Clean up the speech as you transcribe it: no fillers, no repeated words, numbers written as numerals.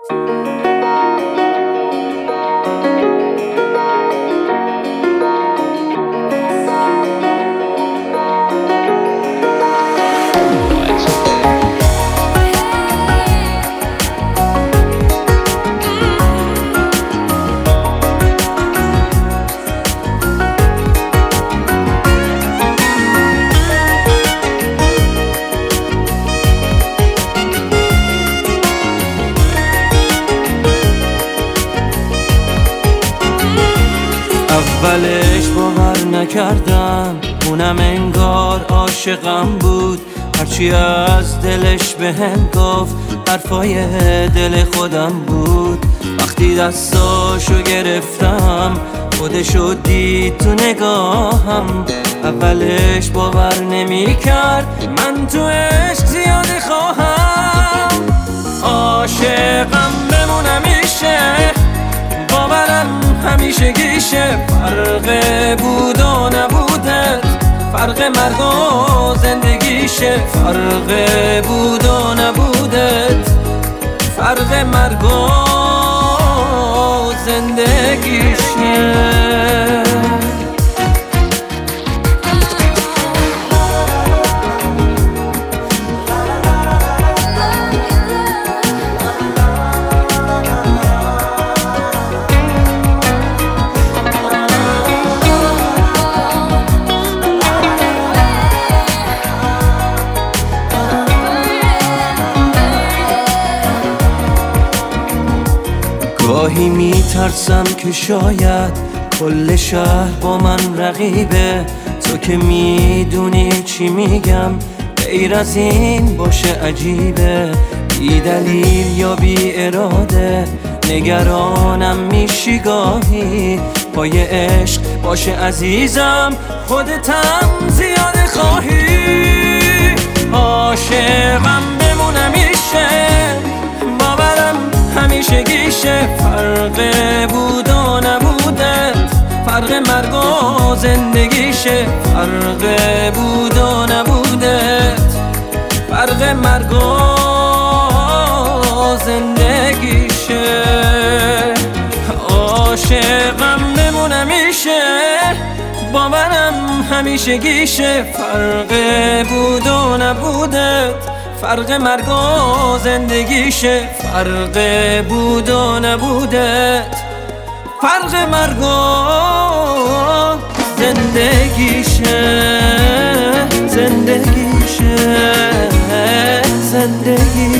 اولش باور نکردم، اونم انگار عاشقم بود. هرچی از دلش بهم گفت حرفای دل خودم بود. وقتی دستاشو گرفتم خودشو دید تو نگاهم. اولش باور نمیکرد من تو عشق زیاده خواهم. عاشقم بمونم میشه، باورم همیشه گیشه. فرق بود و نبودت، فرق مرگ و زندگیشه. فرق بود و نبودت، فرق مرگ و زندگیشه. گاهی میترسم که شاید کل شهر با من رقیبه. تو که میدونی چی میگم، غیر از این باشه عجیبه. بی دلیل یا بی اراده نگرانم میشی گاهی. پای عشق باشه عزیزم، خودتم زیاده خواهی. عاشقم بمونم میشه، باورم همیشه گیشه. فرق بود و نبودت، فرق مرگ و زندگیشه. فرق بود و نبودت، فرق مرگ و زندگیشه. عاشقم بمونم میشه، باورم همیشه گیشه. فرق بود و نبودت، فرق مرگ و زندگیشه. فرق بود و نبودت، فرق مرگ و زندگیشه. زندگیشه، زندگی